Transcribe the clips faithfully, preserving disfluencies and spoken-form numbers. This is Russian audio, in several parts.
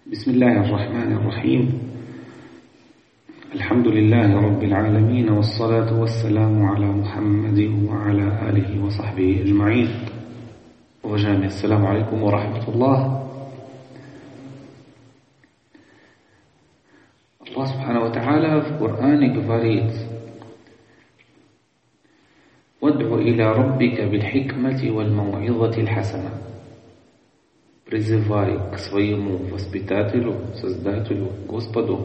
بسم الله الرحمن الرحيم الحمد لله رب العالمين والصلاة والسلام على محمد وعلى آله وصحبه أجمعين. Уважаемые, ассаламу алейкум ва рахматуллах. Аллах Субхану ва Тааля в Коране говорит: «Вад'у иля раббика биль-хикмати валь-мау'изати л-хасана». Призывай к своему воспитателю, Создателю, Господу,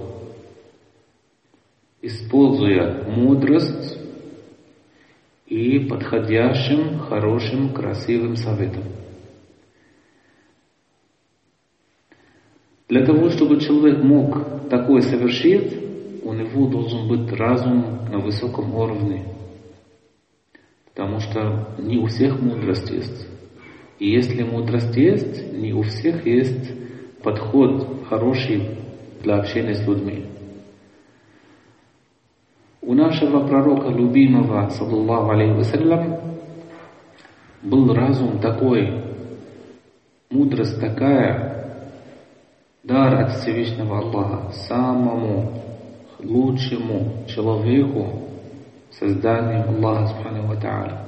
используя мудрость и подходящим, хорошим, красивым советом. Для того, чтобы человек мог такое совершить, у него должен быть разум на высоком уровне. Потому что не у всех мудрость есть. И если мудрость есть, не у всех есть подход хороший для общения с людьми. У нашего пророка любимого, саллаллаху алейхи вассалям, был разум такой, мудрость такая, дар от Всевышнего Аллаха самому лучшему человеку, созданию Аллаха Субхану ва Тааля.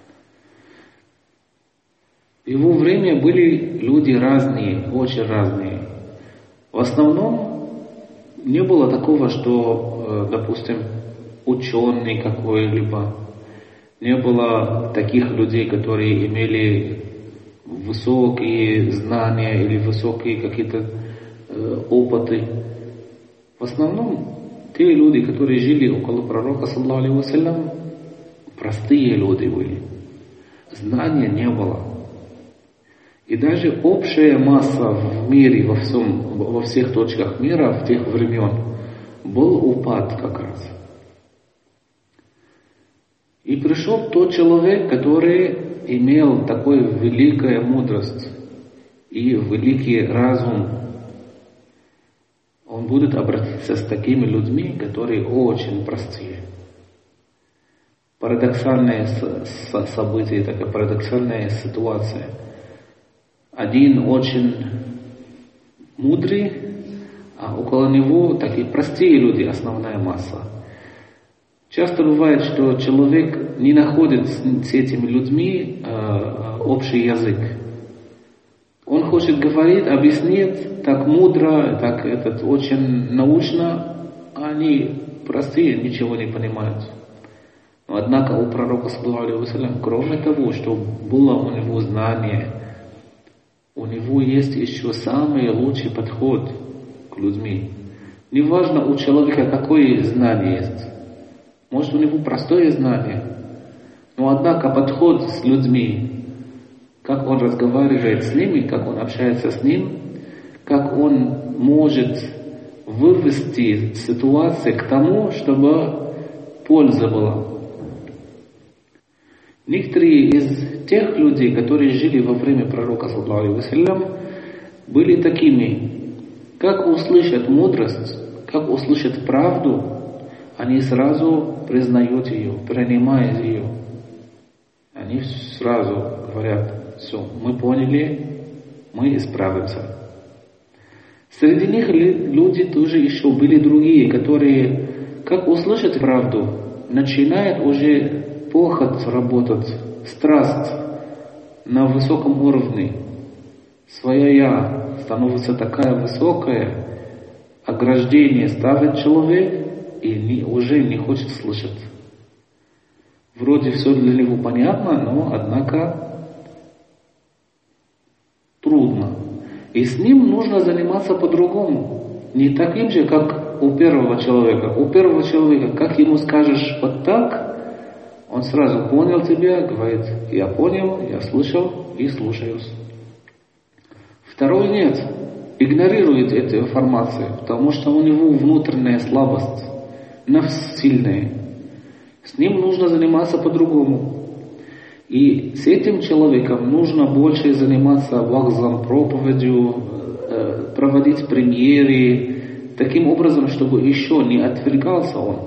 В его время были люди разные, очень разные. В основном не было такого, что, допустим, ученый какой-либо, не было таких людей, которые имели высокие знания или высокие какие-то э, опыты. В основном те люди, которые жили около пророка, саллаллаху алейхи вассалям, простые люди были. Знания не было. И даже общая масса в мире, во, всем, во всех точках мира в тех времен был упад как раз. И пришел тот человек, который имел такую великую мудрость и великий разум. Он будет обратиться с такими людьми, которые очень простые. Парадоксальное событие, такая парадоксальная ситуация. Один очень мудрый, а около него такие простые люди, основная масса. Часто бывает, что человек не находит с этими людьми э, общий язык. Он хочет говорить, объяснить так мудро, так этот, очень научно, а они простые, ничего не понимают. Но однако у пророка, саллаллаху алейхи вассалям, кроме того, что было у него знание, у него есть еще самый лучший подход к людьми. Неважно у человека какое знание есть. Может, у него простое знание, но однако подход с людьми, как он разговаривает с ними, как он общается с ним, как он может вывести ситуацию к тому, чтобы польза была. Некоторые из тех людей, которые жили во время пророка, саллаллаху алейхи вассалям, были такими, как услышат мудрость, как услышат правду, они сразу признают ее, принимают ее. Они сразу говорят: все, мы поняли, мы исправимся. Среди них люди тоже еще были другие, которые, как услышат правду, начинают уже похоть работать, страсть на высоком уровне. Своя я становится такая высокая, ограждение ставит человек и не, уже не хочет слышать. Вроде все для него понятно, но однако трудно. И с ним нужно заниматься по-другому. Не таким же, как у первого человека. У первого человека, как ему скажешь вот так, он сразу понял тебя, говорит: я понял, я слышал и слушаюсь. Второй нет, игнорирует эту информацию, потому что у него внутренняя слабость, нафс сильная. С ним нужно заниматься по-другому. И с этим человеком нужно больше заниматься вахзом, проповедью, проводить премьеры, таким образом, чтобы еще не отвлекался он.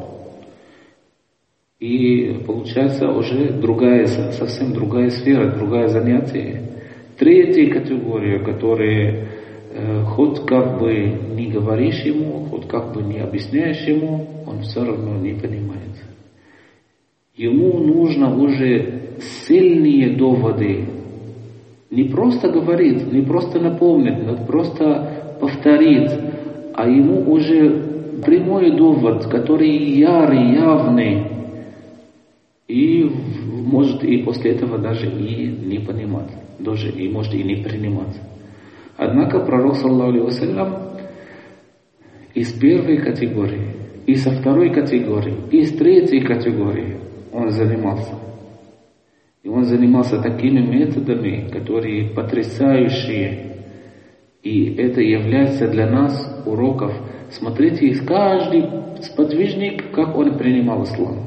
И получается уже другая, совсем другая сфера, другое занятие. Третья категория, которые э, хоть как бы не говоришь ему, хоть как бы не объясняешь ему, он все равно не понимает. Ему нужно уже сильные доводы. Не просто говорить, не просто напомнить, не просто повторить, а ему уже прямой довод, который ярый, явный, и может и после этого даже и не понимать, даже и может и не принимать. Однако пророк, саллаллаху алейхи вассалям, из первой категории, и со второй категории, и с третьей категории он занимался. И он занимался такими методами, которые потрясающие. И это является для нас уроком. Смотрите, каждый сподвижник, как он принимал ислам.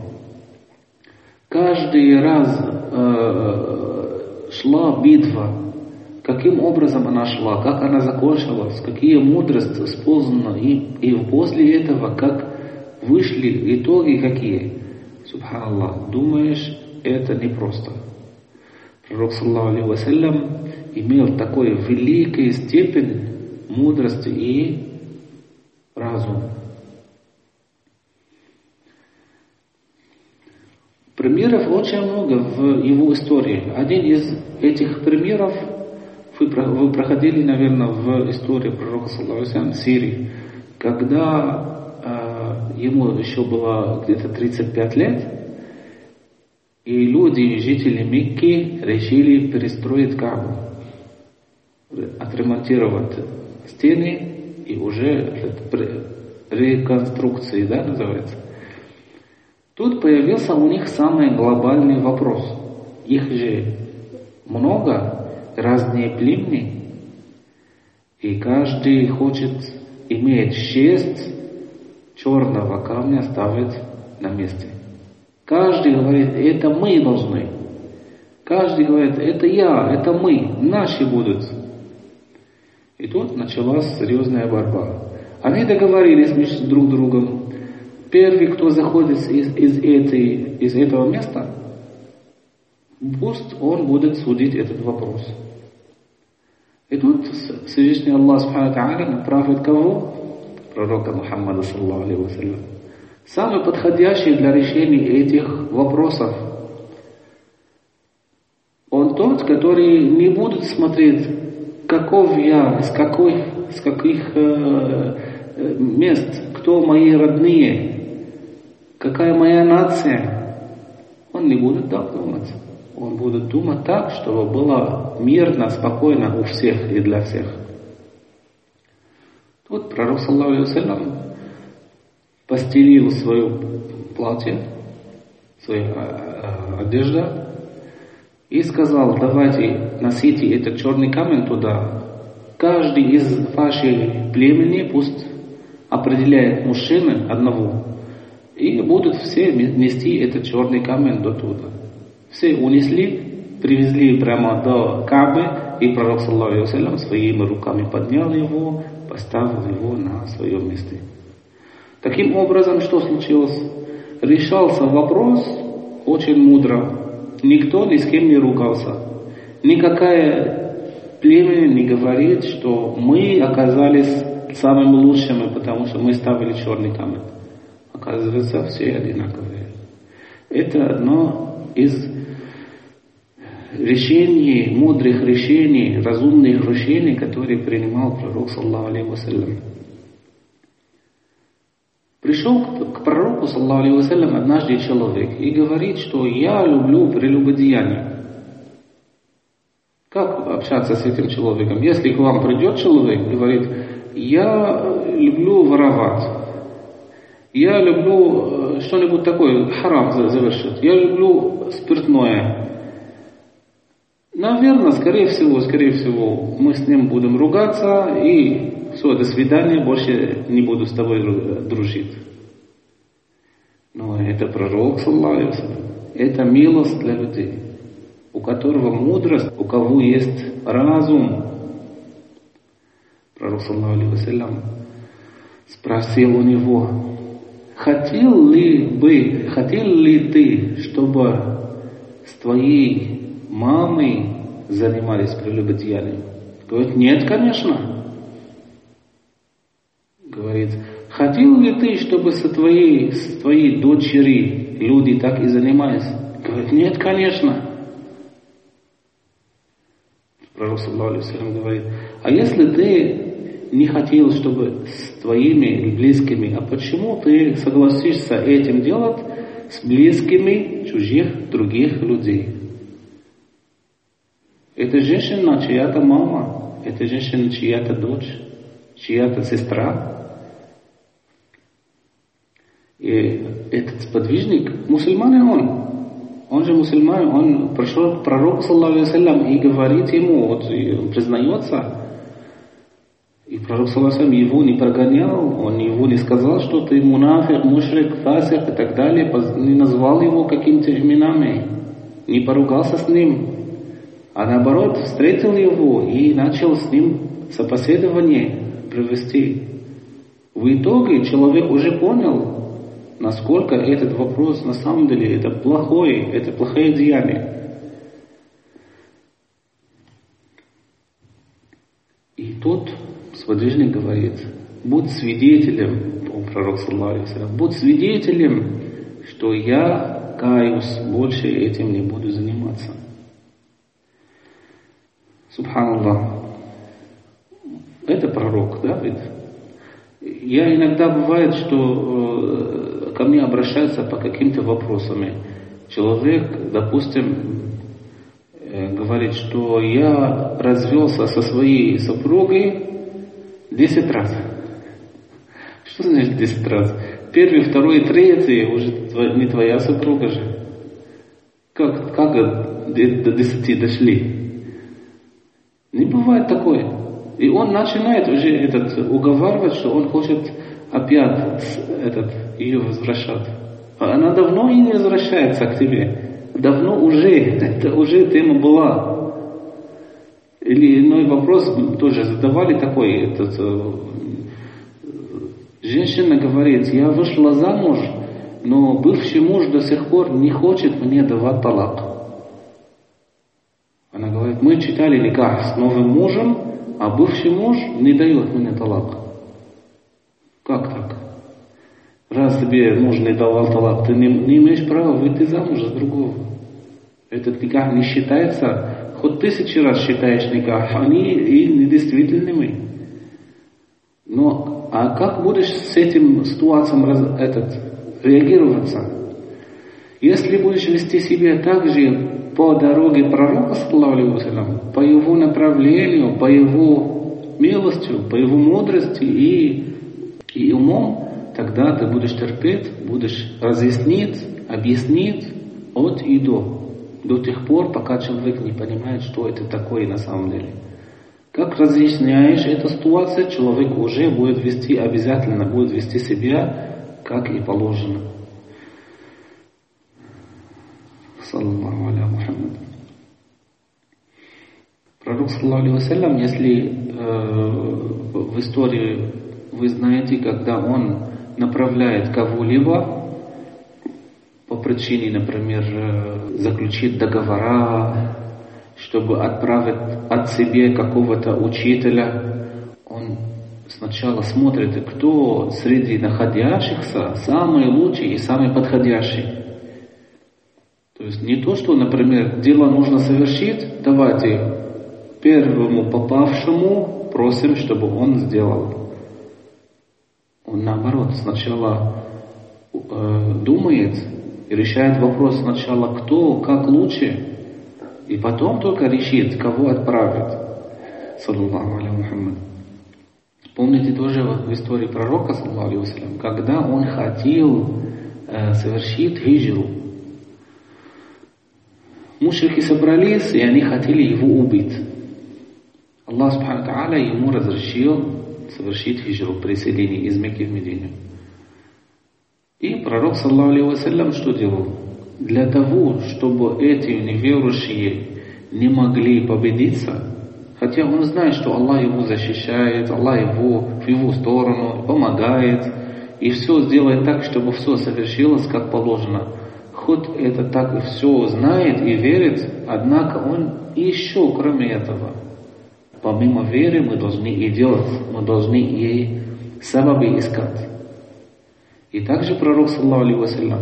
Каждый раз э, шла битва, каким образом она шла, как она закончилась, какие мудрости использованы, и, и после этого как вышли итоги какие. Субханаллах, думаешь, это непросто. Пророк, саллаллаху алейхи вассалям, имел такой великую степень мудрости и разума. Примеров очень много в его истории. Один из этих примеров вы, вы проходили, наверное, в истории пророка, саллаллаху алейхи вассалям, в Сирии, когда э, ему еще было где-то тридцать пять лет, и люди, жители Мекки, решили перестроить Каабу, отремонтировать стены и уже реконструкции, да, называется. Тут появился у них самый глобальный вопрос. Их же много, разные племени, и каждый хочет иметь шесть черного камня ставить на месте. Каждый говорит, это мы должны. Каждый говорит, это я, это мы, наши будут. И тут началась серьезная борьба. Они договорились между друг другом. Первый, кто заходит из, из, этой, из этого места, пусть он будет судить этот вопрос. И тут Всевышний Аллах Субхану Тааля направит кого? Пророка Мухаммада, саллаллаху алейхи вассалям. Самый подходящий для решения этих вопросов. Он тот, который не будет смотреть, каков я, с, какой, с каких э, мест, кто мои родные, какая моя нация. Он не будет так думать. Он будет думать так, чтобы было мирно, спокойно у всех и для всех. Тут пророк, саллаллаху алейхи вассалям, постелил свое платье, свою э, одежду и сказал, давайте носите этот черный камень туда. Каждый из ваших племени пусть определяет мужчины одного, и будут все нести этот черный камень до туда. Все унесли, привезли прямо до Каабы, и пророк, саллаллаху алейхи вассалям, своими руками поднял его, поставил его на своем месте. Таким образом, что случилось? Решался вопрос очень мудро. Никто ни с кем не ругался. Никакая племя не говорит, что мы оказались самыми лучшими, потому что мы ставили черный камень. Оказывается, все одинаковые. Это одно из решений, мудрых решений, разумных решений, которые принимал пророк, саллаллаху алейхи вассалям. Пришел к пророку, саллаллаху алейхи вассалям, однажды человек и говорит, что я люблю прелюбодеяние. Как общаться с этим человеком? Если к вам придет человек и говорит, я люблю воровать, я люблю что-нибудь такое, харам завершить, я люблю спиртное. Наверное, скорее всего, скорее всего, мы с ним будем ругаться и все, до свидания, больше не буду с тобой дружить. Но это пророк, саллаллаху алейхи вассалям, это милость для людей, у которого мудрость, у кого есть разум. Пророк, саллаллаху алейхи вассалям, спросил у него, хотел ли бы, хотел ли ты, чтобы с твоей мамой занимались прелюбодеянием? Говорит, нет, конечно. хотел ли ты, чтобы со твоей, с твоей дочери люди так и занимались? Говорит, нет, конечно. Пророк саллаллаху алейхи ва саллям говорит, а если ты не хотел, чтобы с твоими близкими, а почему ты согласишься этим делать с близкими чужих других людей? Это женщина чья-то мама, это женщина чья-то дочь, чья-то сестра. И этот сподвижник, мусульманин он, он же мусульманин, он пришел к пророку, саллаллаху алейхи ва саллям, и говорит ему, вот, и признается. И пророк, саллаллаху алейхи ва саллям, его не прогонял, он его не сказал, что ты мунафик, мушрик, фасик и так далее, не назвал его какими-то именами, не поругался с ним, а наоборот встретил его и начал с ним собеседование провести. В итоге человек уже понял, насколько этот вопрос на самом деле это плохое, это плохое деяние. И тот сподвижник говорит, будь свидетелем, о, пророк саллаллаху алейхи ва саллям, будь свидетелем, что я каюсь, больше этим не буду заниматься. Субханаллах. Это пророк, да, ведь? Я иногда бывает, что э, ко мне обращаются по каким-то вопросам. Человек, допустим, э, говорит, что я развелся со своей супругой десять раз. Что значит десять раз? Первый, второй, третий уже не твоя супруга же. Как, как до десяти дошли? Не бывает такое. И он начинает уже этот, уговаривать, что он хочет опять этот, ее возвращать. А она давно и не возвращается к тебе. Давно уже, это уже тема была. Или иной вопрос тоже задавали такой. Этот, женщина говорит, я вышла замуж, но бывший муж до сих пор не хочет мне давать талак. Она говорит, мы читали никах с новым мужем, а бывший муж не дает мне талак. Как так? Раз тебе муж не давал талак, ты не, не имеешь права выйти замуж за другого. Этот никах не считается, хоть тысячи раз считаешь никах, они и недействительными. Но, а как будешь с этим ситуацией раз, этот, реагироваться? Если будешь вести себя так же, по дороге пророка, саллаллаху алейхи ва саллям, по его направлению, по его милости, по его мудрости и, и умом, тогда ты будешь терпеть, будешь разъяснить, объяснить от и до, до тех пор, пока человек не понимает, что это такое на самом деле. Как разъясняешь эту ситуацию, человек уже будет вести, обязательно будет вести себя, как и положено. Саллаллаху аля Мухаммад. Пророк, саллаллаху алейхи ва саллям, если э, в истории вы знаете, когда он направляет кого-либо по причине, например, э, заключить договора, чтобы отправить от себя какого-то учителя, он сначала смотрит, кто среди находящихся самый лучший и самый подходящий. То есть не то, что, например, дело нужно совершить, давайте первому попавшему просим, чтобы он сделал. Он наоборот сначала э, думает и решает вопрос сначала, кто, как лучше, и потом только решит, кого отправить. Саллаллаху алейхи Мухаммад. Помните тоже в истории пророка, саллаллаху алейхи ва саллям, когда он хотел э, совершить хиджру. Мушрики собрались, и они хотели его убить. Аллах Субхану Тааля ему разрешил совершить хиджру, переселение из Мекки в Медину. И пророк, саллаллаху алейхи ва саллям, что делал? Для того, чтобы эти неверующие не могли победиться, хотя он знает, что Аллах его защищает, Аллах его в его сторону помогает, и все сделает так, чтобы все совершилось как положено. Хоть это так и все знает и верит, однако он еще кроме этого. Помимо веры мы должны и делать, мы должны и сабабы искать. И также пророк, саллаллаху алейхи вассалям,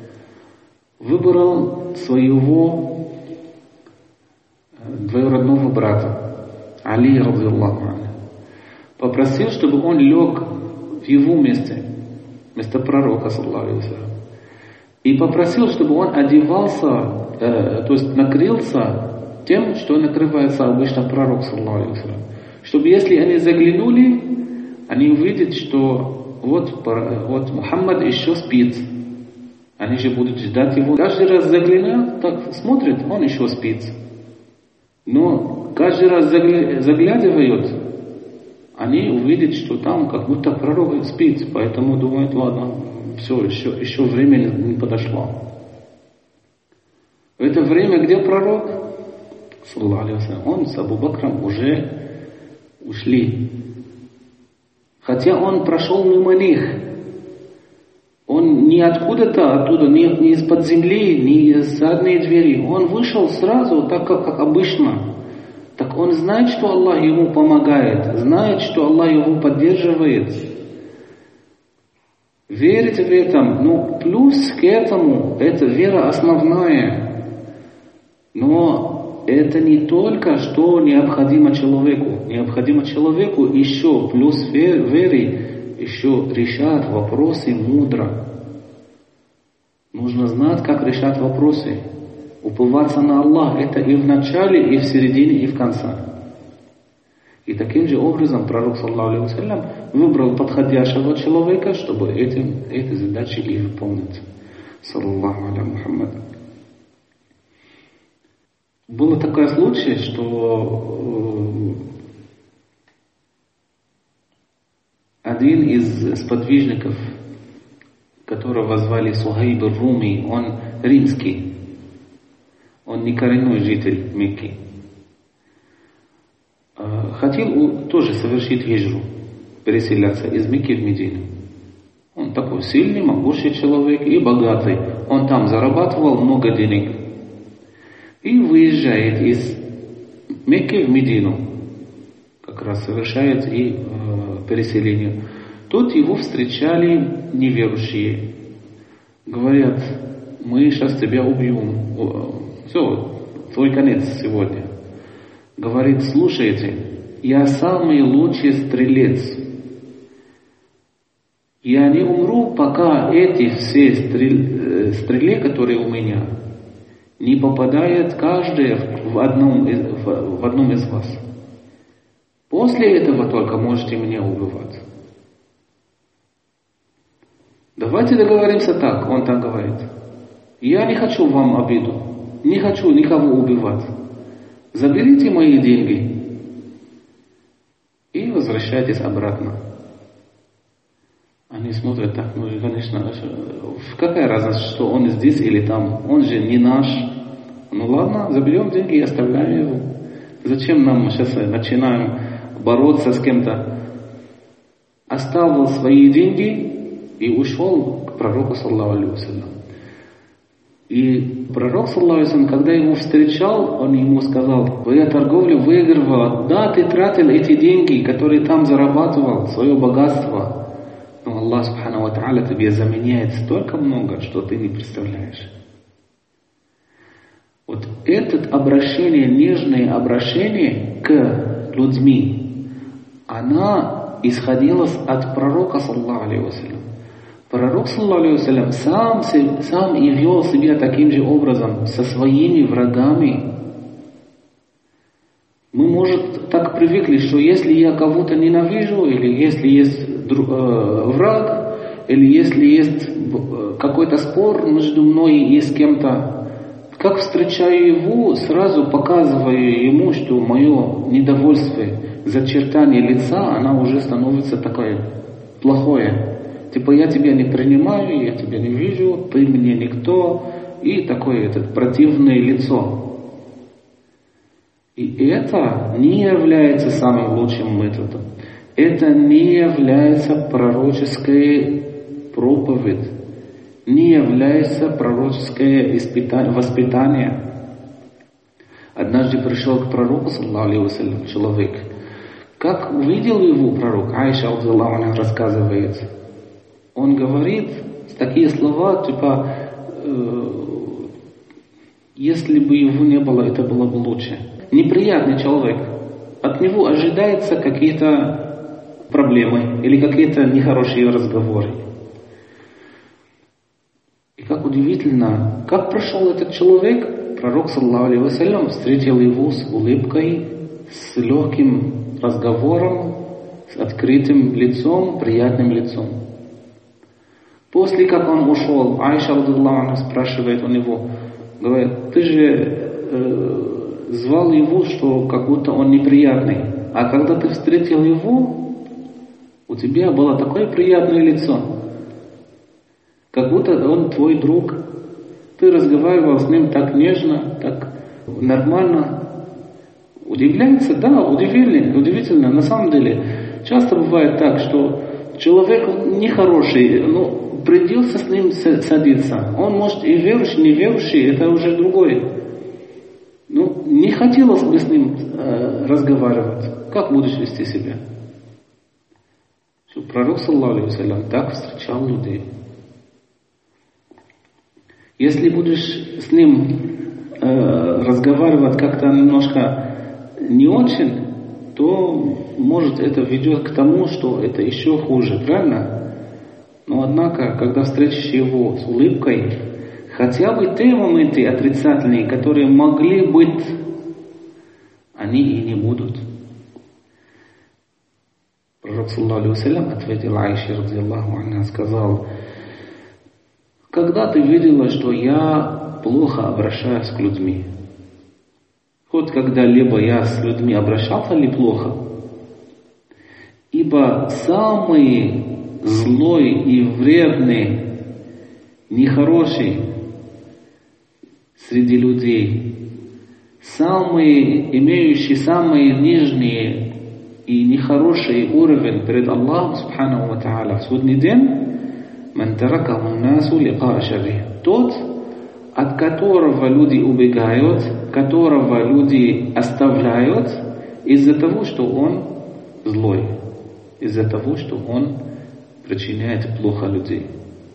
выбрал своего двоюродного брата, Али, радзиаллаху анху, попросил, чтобы он лег в его месте, вместо пророка, саллаллаху алейхи вассалям, и попросил, чтобы он одевался, э, то есть накрылся тем, что накрывается обычно пророк, саллаллаху алейхи вассалям, чтобы если они заглянули, они увидят, что вот, вот Мухаммад еще спит. Они же будут ждать его. Каждый раз заглянул, так смотрит, он еще спит. Но каждый раз загля... заглядывают, они увидят, что там как будто пророк спит. Поэтому думают, ладно, все, еще, еще время не подошло. В это время, где пророк, саллаллаху алейхи вассалям, он с Абу Бакром уже ушли. Хотя он прошел мимо них. Он не откуда-то, оттуда, не, не из-под земли, не из задней двери. Он вышел сразу, так как, как обычно. Так он знает, что Аллах ему помогает, знает, что Аллах его поддерживает. Верит в этом. Ну, плюс к этому, это вера основная. Но это не только, что необходимо человеку. Необходимо человеку еще, плюс веры, еще решать вопросы мудро. Нужно знать, как решать вопросы. Уповаться на Аллах. Это и в начале, и в середине, и в конце. И таким же образом пророк, саллаллаху алейхи вассалям, выбрал подходящего человека, чтобы этим, эти задачи и выполнить. Саллаллаху аля Мухаммад. Было такой случай, что один из сподвижников, которого звали Сухайб ар-Руми, он римский, он не коренной житель Мекки, хотел тоже совершить хиджру, переселяться из Мекки в Медину. Он такой сильный, могучий человек и богатый. Он там зарабатывал много денег. И выезжает из Мекки в Медину, как раз совершает и э, переселение. Тут его встречали неверующие. Говорят, мы сейчас тебя убьем. Все, твой конец сегодня. Говорит, слушайте, я самый лучший стрелец. Я не умру, пока эти все стрель, стрелы, которые у меня, не попадает каждая в одном, из, в, в одном из вас. После этого только можете меня убивать. Давайте договоримся так, он так говорит. Я не хочу вам обиду, не хочу никого убивать. Заберите мои деньги и возвращайтесь обратно. Они смотрят так, ну, конечно, какая разница, что он здесь или там, он же не наш. Ну ладно, заберем деньги и оставляем его. Зачем нам сейчас начинаем бороться с кем-то? Оставил свои деньги и ушел к пророку, саллаллаху алейхи вассалям. И пророк, саллаллаху алейхи вассалям, когда его встречал, он ему сказал, твоя торговля выигрывала, да, ты тратил эти деньги, которые там зарабатывал, свое богатство. Но Аллах Субхану ва Тааля тебе заменяет столько много, что ты не представляешь. Вот это обращение, нежное обращение к людьми, она исходила от пророка, саллаллаху алейхи вассалям. Пророк, саллаллаху алейхи вассалям, сам, сам и вел себя таким же образом со своими врагами. Мы, может, так привыкли, что если я кого-то ненавижу, или если есть враг, или если есть какой-то спор между мной и с кем-то, как встречаю его, сразу показываю ему, что мое недовольство, зачертание лица, она уже становится такое плохое. Типа я тебя не принимаю, я тебя не вижу, ты мне никто, и такое этот противное лицо. И это не является самым лучшим методом. Это не является пророческой проповедь, не является пророческое испытание, воспитание. Однажды пришел к пророку, саллаллаху алейхи вассалям, человек. Как увидел его пророк, Аиша радзиаллаху анха рассказывает, он говорит такие слова, типа, э, если бы его не было, это было бы лучше. Неприятный человек. От него ожидаются какие-то проблемы или какие-то нехорошие разговоры. И как удивительно, как прошел этот человек, пророк, саллаллаху алейхи вассалям, встретил его с улыбкой, с легким разговором, с открытым лицом, приятным лицом. После как он ушел, Аиша радиллаху анха спрашивает у него, говорит, ты же э, звал его, что как будто он неприятный, а когда ты встретил его, у тебя было такое приятное лицо, как будто он твой друг, ты разговаривал с ним так нежно, так нормально. Удивляется? Да, удивительно, удивительно. На самом деле, часто бывает так, что человек нехороший, но придется с ним садиться. Он может и верующий, не верующий, это уже другое. Ну, не хотелось бы с ним э, разговаривать. Как будешь вести себя? Что, пророк, саллаллаху алейхи вассалям, так встречал людей. Если будешь с ним э, разговаривать как-то немножко не очень, то, может, это ведет к тому, что это еще хуже, правильно? Но, однако, когда встретишь его с улыбкой, хотя бы те моменты отрицательные, которые могли быть, они и не будут. Пророк, саллаллаху алейхи вассалям, ответил Аише, радиллаху анха, сказал, когда ты видела, что я плохо обращаюсь к людьми? Хоть когда-либо я с людьми обращался ли плохо? Ибо самый злой и вредный, нехороший среди людей, самый, имеющий самый нижний и нехороший уровень перед Аллахом, субханаху ва тааля, в судный день, «Ман таракаху насу лиқа шарри», тот, от которого люди убегают, которого люди оставляют из-за того, что он злой, из-за того, что он причиняет плохо людей.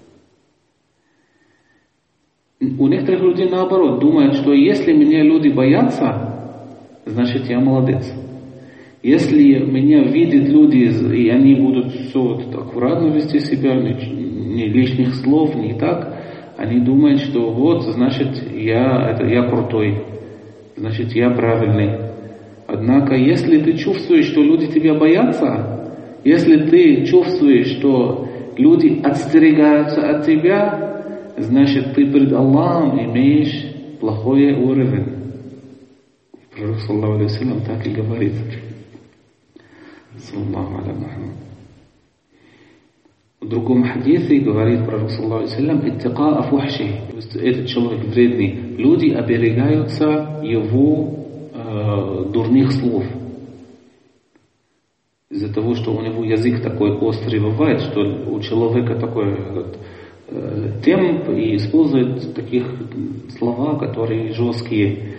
У некоторых людей наоборот думают, что если меня люди боятся, значит я молодец. Если меня видят люди, и они будут все вот аккуратно вести себя, ни лишних слов, не так, они думают, что вот, значит, я, это, я крутой, значит, я правильный. Однако, если ты чувствуешь, что люди тебя боятся, если ты чувствуешь, что люди отстерегаются от тебя, значит, ты перед Аллахом имеешь плохой уровень. Пророк, саллаллаху алейхи вассалям, так и говорит. Саллаллаху аля Мухаммад. В другом хадисе говорит пророк, саллаллаху алейхи вассалям, иттиқа фухши, этот человек вредный, люди оберегаются его э, дурных слов. Из-за того, что у него язык такой острый бывает, что у человека такой э, темп и использует таких слова, которые жесткие.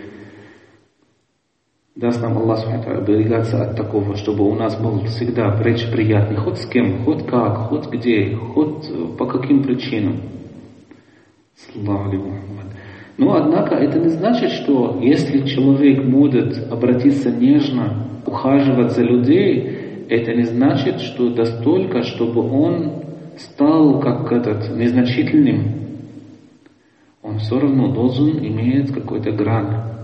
Даст нам Аллах оберегаться от такого, чтобы у нас был всегда речь приятный, хоть с кем, хоть как, хоть где, хоть по каким причинам. Слава Аллаху. Но, однако, это не значит, что если человек может обратиться нежно, ухаживать за людей, это не значит, что настолько, чтобы он стал как этот незначительным. Он все равно должен иметь какой-то грань.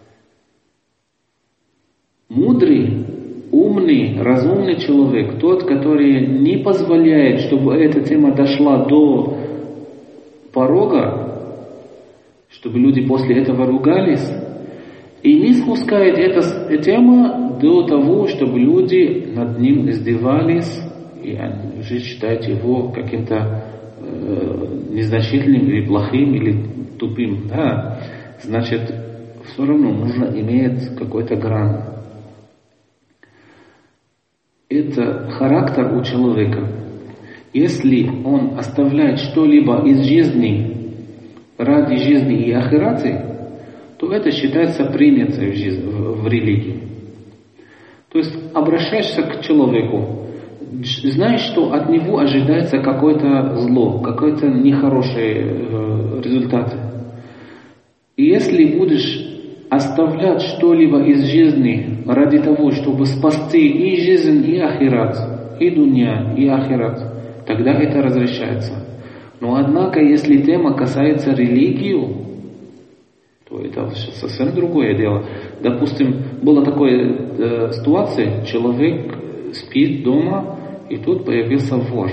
Мудрый, умный, разумный человек, тот, который не позволяет, чтобы эта тема дошла до порога, чтобы люди после этого ругались, и не спускает эта тема до того, чтобы люди над ним издевались, и уже считают его каким-то э, незначительным или плохим, или тупым. Да? Значит, все равно нужно иметь какой-то грань. Это характер у человека. Если он оставляет что-либо из жизни ради жизни и ахираты, то это считается принято в, жизни, в, в религии. То есть обращаешься к человеку, знаешь, что от него ожидается какое-то зло, какой-то нехороший э, результат. И если будешь оставлять что-либо из жизни ради того, чтобы спасти и жизнь, и ахират, и дунья, и ахират, тогда это разрешается. Но однако, если тема касается религии, то это совсем другое дело. Допустим, была такая э, ситуация, человек спит дома, и тут появился вор.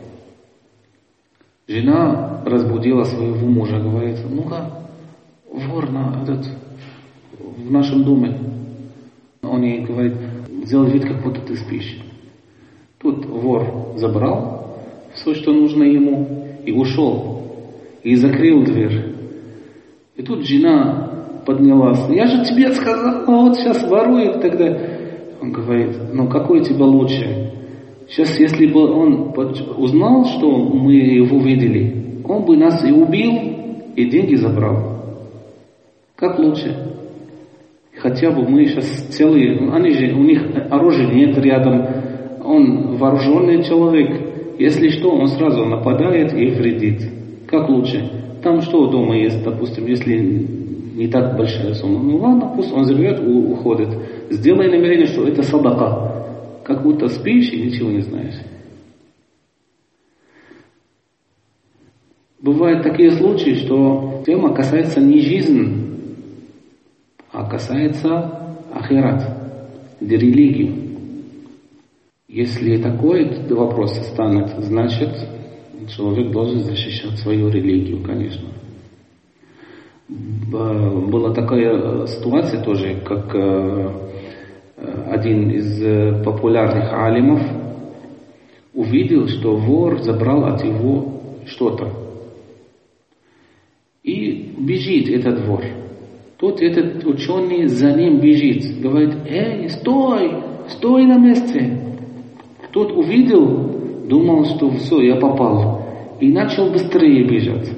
Жена разбудила своего мужа, говорит: ну-ка, вор на этот, в нашем доме. Он ей говорит: сделай вид, как будто ты спишь. Тут вор забрал все, что нужно ему, и ушел, и закрыл дверь. И тут жена поднялась: я же тебе сказала, вот сейчас ворует тогда. Он говорит: ну какой тебе лучше? Сейчас, если бы он узнал, что мы его видели, он бы нас и убил, и деньги забрал. Как лучше? Хотя бы мы сейчас целые, они же, у них оружия нет рядом, он вооруженный человек, если что, он сразу нападает и вредит. Как лучше? Там что дома есть, допустим, если не так большая сумма, ну ладно, пусть он заберет и уходит. Сделай намерение, что это садака, как будто спишь и ничего не знаешь. Бывают такие случаи, что тема касается не жизни, а касается ахират, религии. Если такой вопрос станет, значит, человек должен защищать свою религию, конечно. Была такая ситуация тоже, как один из популярных алимов увидел, что вор забрал от него что-то. И бежит этот вор. Тут этот ученый за ним бежит. Говорит: эй, стой, стой на месте. Тот увидел, думал, что все, я попал. И начал быстрее бежать.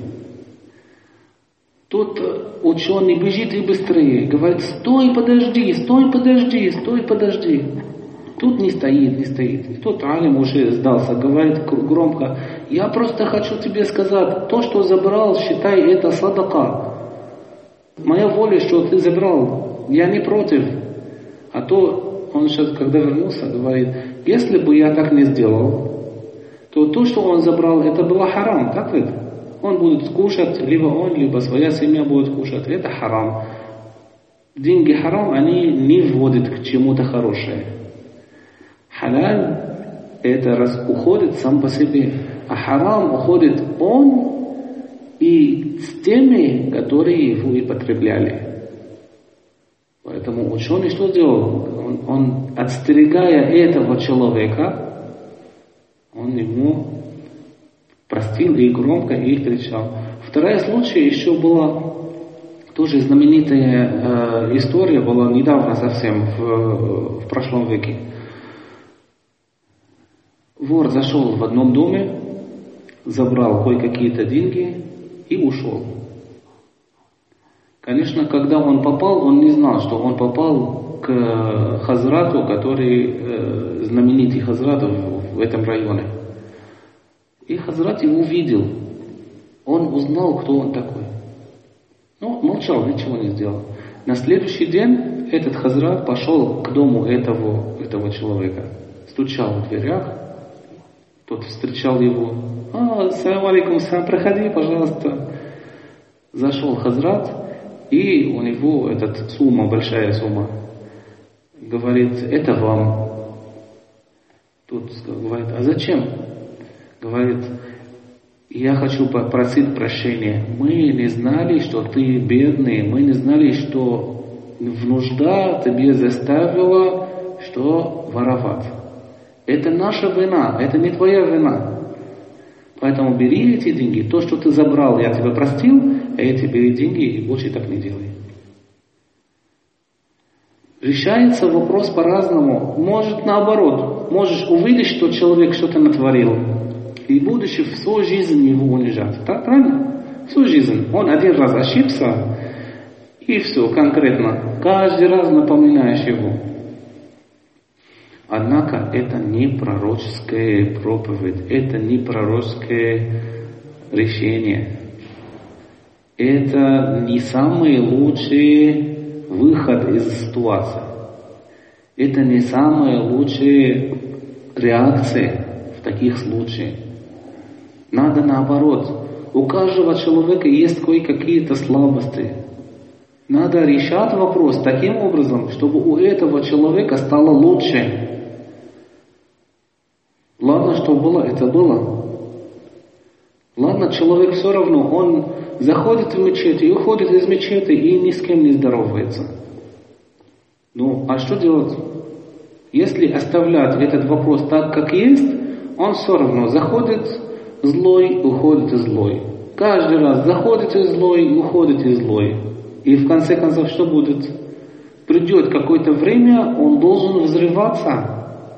Тот ученый бежит и быстрее. Говорит: стой, подожди, стой, подожди, стой, подожди. Тут не стоит, не стоит. И тот алим уже сдался, говорит громко: я просто хочу тебе сказать, то, что забрал, считай, это садака. Моя воля, что ты забрал, я не против. А то он сейчас, когда вернулся, говорит: если бы я так не сделал, то то, что он забрал, это было харам, так ведь? Он будет кушать, либо он, либо своя семья будет кушать. Это харам. Деньги харам, они не вводят к чему-то хорошему. Халаль, это раз уходит сам по себе. А харам уходит он и с теми, которые его и потребляли. Поэтому ученый что сделал? Он, он отстерегая этого человека, он ему простил и громко и кричал. Второй случай еще была тоже знаменитая э, история, была недавно совсем, в, в прошлом веке. Вор зашел в одном доме, забрал кое-какие-то деньги и ушел. Конечно, когда он попал, он не знал, что он попал к хазрату, который э, знаменитый хазрат в, в этом районе. И хазрат его увидел. Он узнал, кто он такой. Но молчал, ничего не сделал. На следующий день этот хазрат пошел к дому этого, этого человека. Стучал в дверях. Тот встречал его. А, ассаляму алейкум, сам проходи, пожалуйста. Зашел хазрат, и у него эта сумма, большая сумма. Говорит: это вам. Тут говорит: а зачем? Говорит: я хочу попросить прощения. Мы не знали, что ты бедный. Мы не знали, что в нужда тебе заставила, что воровать. Это наша вина, это не твоя вина. Поэтому бери эти деньги. То, что ты забрал, я тебя простил, а эти бери деньги и больше так не делай. Решается вопрос по-разному. Может наоборот. Можешь увидеть, что человек что-то натворил. И будешь всю жизнь его унижать. Так, правильно? Всю жизнь. Он один раз ошибся, и все, конкретно. Каждый раз напоминаешь его. Однако это не пророческая проповедь, это не пророческое решение. Это не самый лучший выход из ситуации. Это не самая лучшая реакция в таких случаях. Надо наоборот. У каждого человека есть кое-какие-то слабости. Надо решать вопрос таким образом, чтобы у этого человека стало лучше. Ладно, что было, это было. Ладно, человек все равно, он заходит в мечеть и уходит из мечети и ни с кем не здоровается. Ну, а что делать? Если оставлять этот вопрос так, как есть, он все равно заходит злой, уходит злой. Каждый раз заходит злой, уходит злой. И в конце концов что будет? Придет какое-то время, он должен взрываться.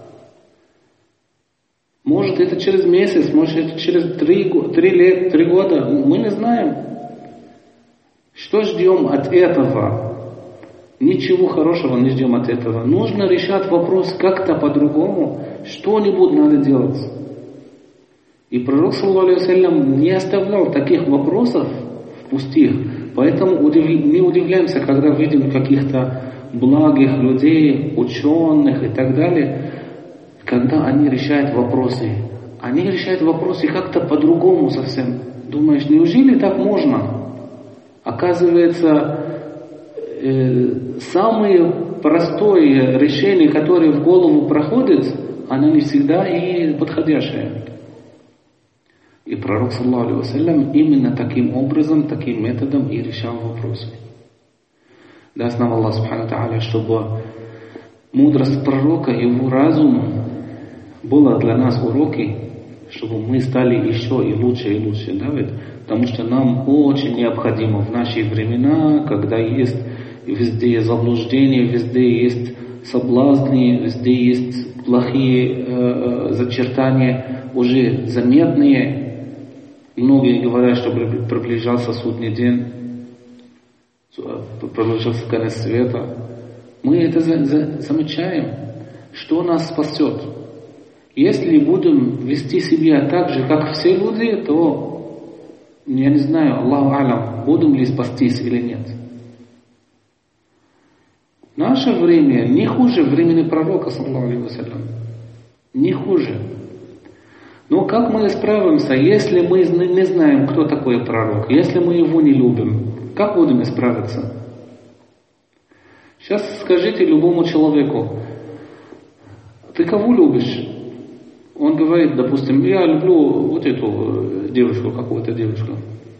Может это через месяц, может это через три, три лет, три года, мы не знаем. Что ждем от этого? Ничего хорошего не ждем от этого. Нужно решать вопрос как-то по-другому. Что-нибудь надо делать. И пророк, саллаллаху алейхи ва саллям, не оставлял таких вопросов в пустых. Поэтому удив... не удивляемся, когда видим каких-то благих людей, ученых и так далее, когда они решают вопросы. Они решают вопросы как-то по-другому совсем. Думаешь, неужели так можно? Оказывается, э, самое простое решение, которое в голову проходит, оно не всегда и подходящее. И пророк, саллаллаху алейхи ва саллям, именно таким образом, таким методом и решал вопросы. Даст нам Аллах субхану тааля, чтобы мудрость пророка, его разум было для нас уроки, чтобы мы стали еще и лучше, и лучше, да, ведь? Потому что нам очень необходимо в наши времена, когда есть везде заблуждения, везде есть соблазны, везде есть плохие э, зачертания, уже заметные. Многие говорят, что приближался судный день, приближался конец света. Мы это за, за, замечаем. Что нас спасет? Если будем вести себя так же, как все люди, то, я не знаю, Аллаху алям, будем ли спастись или нет. Наше время не хуже времени пророка, саллаллаху алейхи ва саллям. Не хуже. Но как мы исправимся, если мы не знаем, кто такой пророк, если мы его не любим? Как будем исправиться? Сейчас скажите любому человеку, ты кого любишь? Он говорит, допустим, я люблю вот эту девушку, какую-то девушку.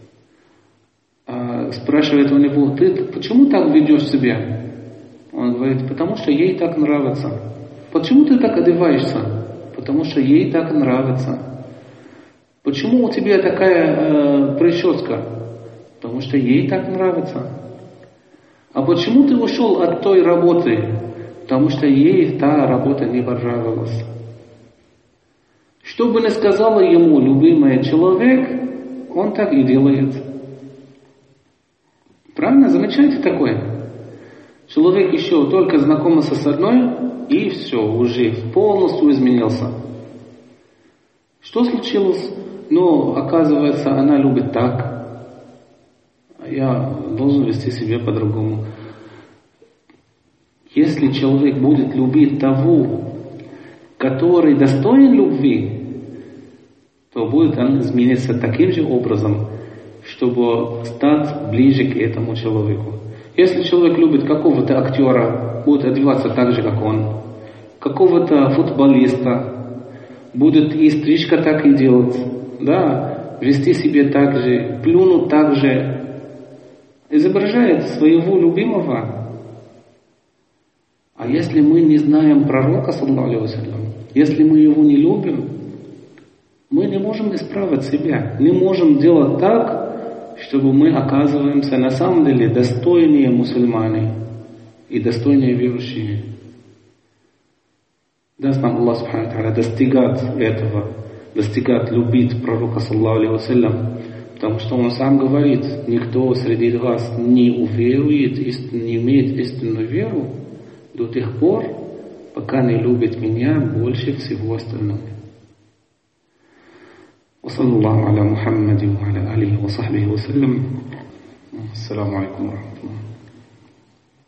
А спрашивает у него, ты почему так ведешь себя? Он говорит, потому что ей так нравится. Почему ты так одеваешься? Потому что ей так нравится. Почему у тебя такая э, прическа? Потому что ей так нравится. А почему ты ушел от той работы? Потому что ей та работа не понравилась. Что бы ни сказала ему любимый человек, он так и делает. Правильно? Замечаете такое? Человек еще только знакомился с одной, и все, уже полностью изменился. Что случилось? Ну, оказывается, она любит так, а я должен вести себя по-другому. Если человек будет любить того, который достоин любви, то будет он измениться таким же образом, чтобы стать ближе к этому человеку. Если человек любит какого-то актера, будет одеваться так же, как он, какого-то футболиста, будет и стрижка так и делать, да, вести себя так же, плюнуть так же, изображает своего любимого. А если мы не знаем пророка, саллаллаху алейхи ва саллям, если мы его не любим, мы не можем исправить себя, не можем делать так, чтобы мы оказываемся на самом деле достойные мусульмане и достойные верующие. Даст нам Аллах субхану тааля достигать этого, достигать любить пророка, саллаллаху алейхи ва саллям, потому что он сам говорит, никто среди вас не уверует, не имеет истинную веру до тех пор, пока не любит меня больше всего остального. وصلى الله على محمد وعلى آله وصحبه وسلم. السلام عليكم ورحمة الله.